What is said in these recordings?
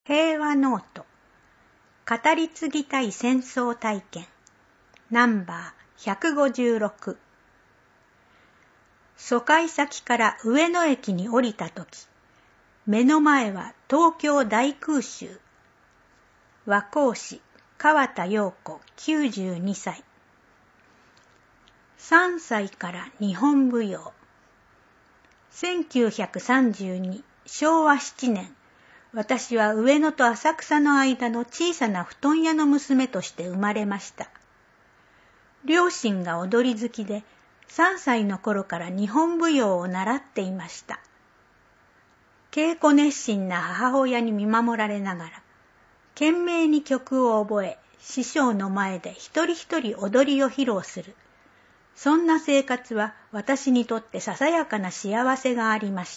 平和ノート語り継ぎたい戦争体験ナンバー156。疎開先から上野駅に降りたとき、目の前は東京大空襲。和光市川田陽子92歳。3歳から日本舞踊。1932昭和7年、私は上野と浅草の間の小さな布団屋の娘として生まれました。両親が踊り好きで、3歳の頃から日本舞踊を習っていました。稽古熱心な母親に見守られながら、懸命に曲を覚え、師匠の前で一人一人踊りを披露する。そんな生活は私にとってささやかな幸せがありました。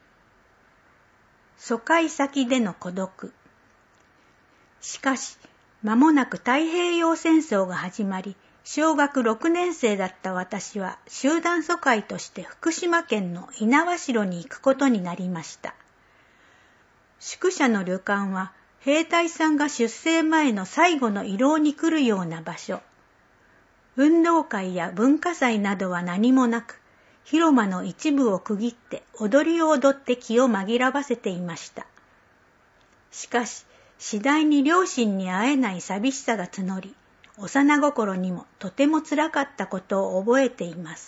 疎開先での孤独。しかし、間もなく太平洋戦争が始まり、小学6年生だった私は集団疎開として福島県の猪苗代に行くことになりました。宿舎の旅館は兵隊さんが出征前の最後の慰労に来るような場所。運動会や文化祭などは何もなく、広間の一部を区切って踊りを踊って気を紛らわせていました。しかし、次第に両親に会えない寂しさが募り、幼心にもとてもつらかったことを覚えています。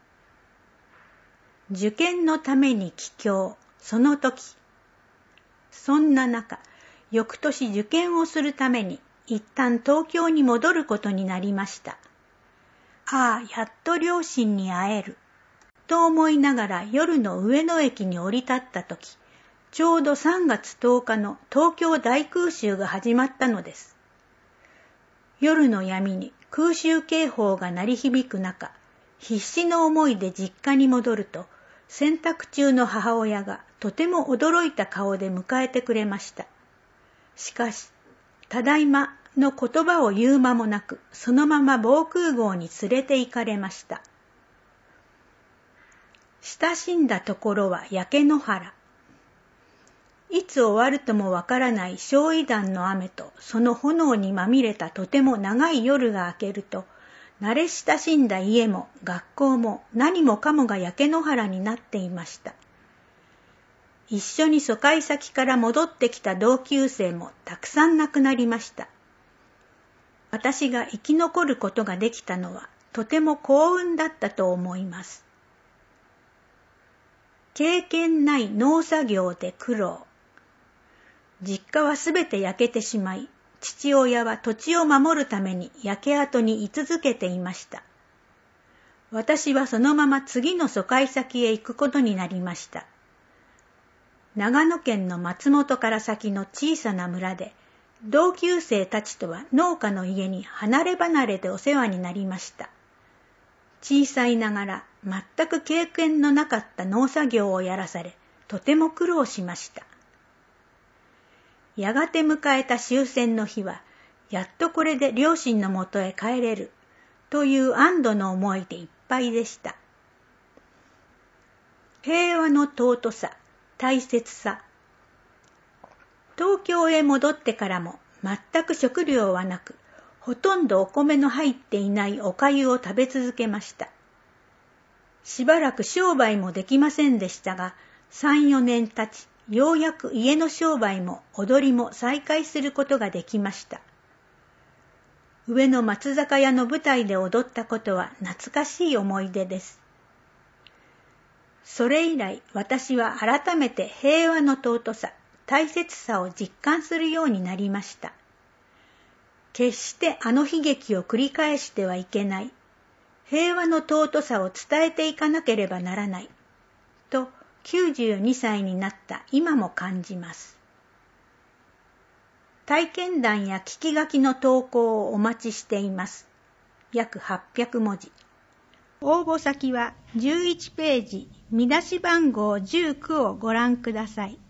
受験のために帰郷、その時。そんな中、翌年受験をするために一旦東京に戻ることになりました。ああ、やっと両親に会える。と思いながら夜の上野駅に降り立ったとき、ちょうど3月10日の東京大空襲が始まったのです。夜の闇に空襲警報が鳴り響く中、必死の思いで実家に戻ると、洗濯中の母親がとても驚いた顔で迎えてくれました。しかし、ただいまの言葉を言う間もなく、そのまま防空壕に連れて行かれました。親しんだところは焼け野原。いつ終わるともわからない焼夷弾の雨とその炎にまみれたとても長い夜が明けると、慣れ親しんだ家も学校も何もかもが焼け野原になっていました。一緒に疎開先から戻ってきた同級生もたくさん亡くなりました。私が生き残ることができたのはとても幸運だったと思います。経験ない農作業で苦労。実家はすべて焼けてしまい、父親は土地を守るために焼け跡に居続けていました。私はそのまま次の疎開先へ行くことになりました。長野県の松本から先の小さな村で、同級生たちとは農家の家に離れ離れでお世話になりました。小さいながら全く経験のなかった農作業をやらされ、とても苦労しました。やがて迎えた終戦の日は、やっとこれで両親のもとへ帰れる、という安堵の思いでいっぱいでした。平和の尊さ、大切さ。東京へ戻ってからも全く食料はなく、ほとんどお米の入っていないお粥を食べ続けました。しばらく商売もできませんでしたが、3、4年経ち、ようやく家の商売も踊りも再開することができました。上野松坂屋の舞台で踊ったことは懐かしい思い出です。それ以来、私は改めて平和の尊さ、大切さを実感するようになりました。決してあの悲劇を繰り返してはいけない。平和の尊さを伝えていかなければならない。と、92歳になった今も感じます。体験談や聞き書きの投稿をお待ちしています。約800文字。応募先は11ページ、見出し番号19をご覧ください。